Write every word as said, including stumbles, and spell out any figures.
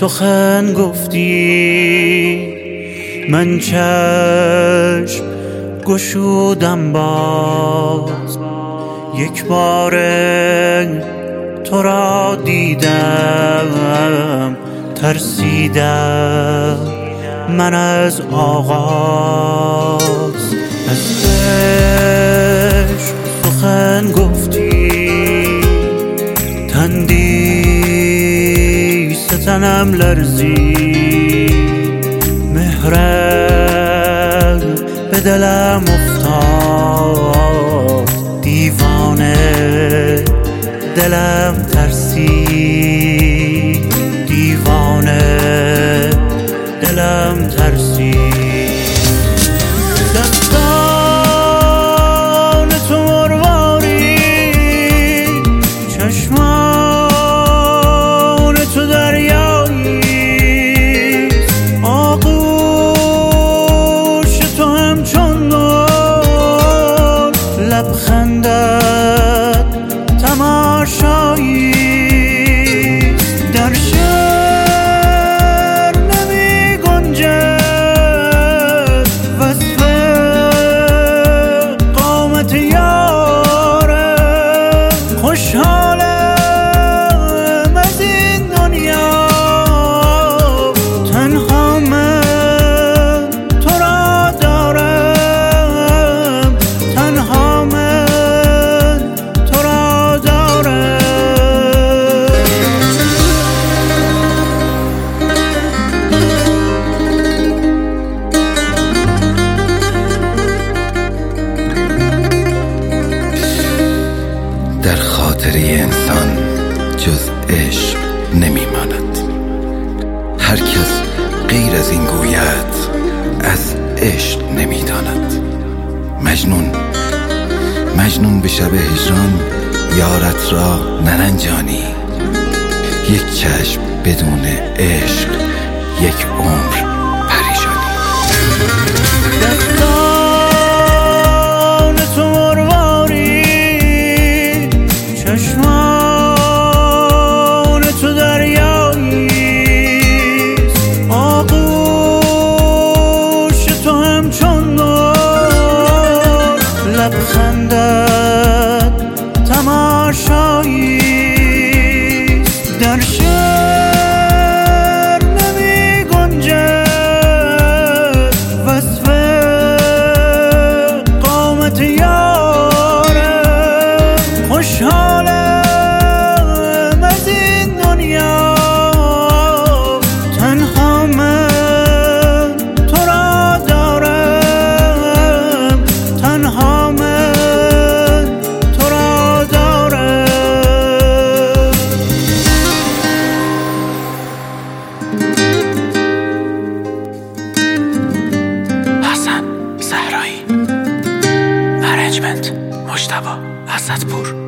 سخن گفتی من چشم گشودم باز، یک بار تو را دیدم ترسیدم من از آغاز. از عشق سخن گفتی تندی ستنم لرزی، مهرت به دلم افتاد، دیوانه دلم ترسید، دیوانه دلم ترسید. دستان تو مرواری، چشمان تو دریایی، آغوش تو همچون گل، لبخندت تماشایی. در شعر نمی گنجد وصف قامت یاره، خوشحالم از این دنیا، تنها من تو را دارم، تنها من تو را دارم. در خاطر انسان جز عشق نمیماند، هر کس غیر از این گوید از عشق نمیداند. مجنون مجنون به شب هجران یارت را نرنجانی، یک چشم بدون عشق یک عمر پریشانی. دستان تو مرواری، چشمان تو دریایی، آغوش تو همچون گل، لبخندت تماشایی. در شعر نمی گنجد وصف قامت یاره، خوشحالم از این دنیا، تنها من تو را دارم، تنها من تو را دارم. حسن زهرایی، ارنجمنت مجتبی اسدپور.